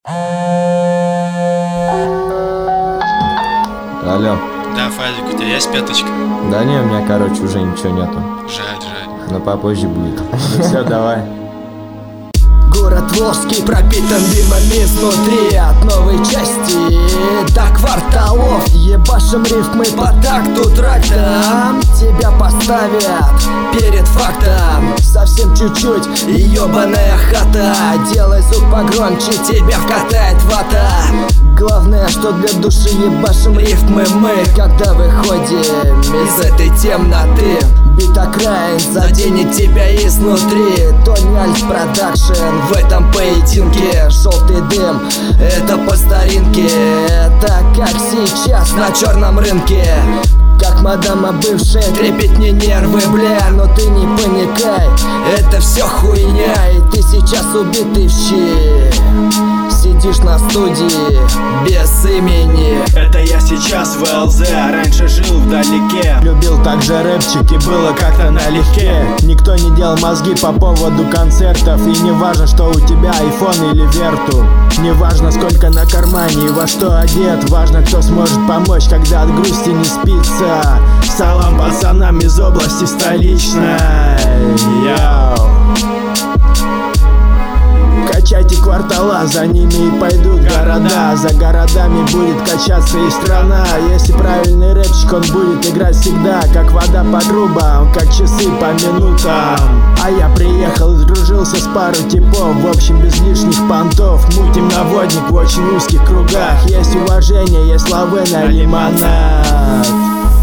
Алло. Да, Фазик, у тебя есть пяточка? Да не, у меня, короче, уже ничего нету. Жаль. Но попозже будет. Ну все, давай. Город Волжский пропитан дымами изнутри. От новой части до кварталов ебашим рифмы по такту трактом. Тебя поставят перед фактом. Совсем чуть-чуть и ебаная хата. Делай звук погромче, тебя вкатает вата. Главное, что для души ебашим рифмы мы, когда выходим из этой темноты. Бит окраин заденет тебя изнутри. Тони Альф Продакшн в этом поединке. Желтый дым, это по старинке. Это как сейчас на черном рынке. Как мадама бывшая трепет мне нервы, бля. Но ты не паникай, это все хуйня. И ты сейчас убитый в щи. Сидишь на студии без имени. Это я сейчас в ЛЗ, а раньше жил вдалеке. Любил также рэпчик и было как-то налегке. Никто не делал мозги по поводу концертов. И не важно, что у тебя iPhone или Верту. Не важно, сколько на кармане и во что одет. Важно, кто сможет помочь, когда от грусти не спится. Салам пацанам из области столичной. Йоу. Качайте квартала, за ними и пойдут города. За городами будет качаться и страна. Если правильный рэпчик, он будет играть всегда. Как вода по трубам, как часы по минутам. А я приехал и дружился с пару типов. В общем, без лишних понтов. Мутим наводник в очень узких кругах. Есть уважение, есть лавы на лимонад.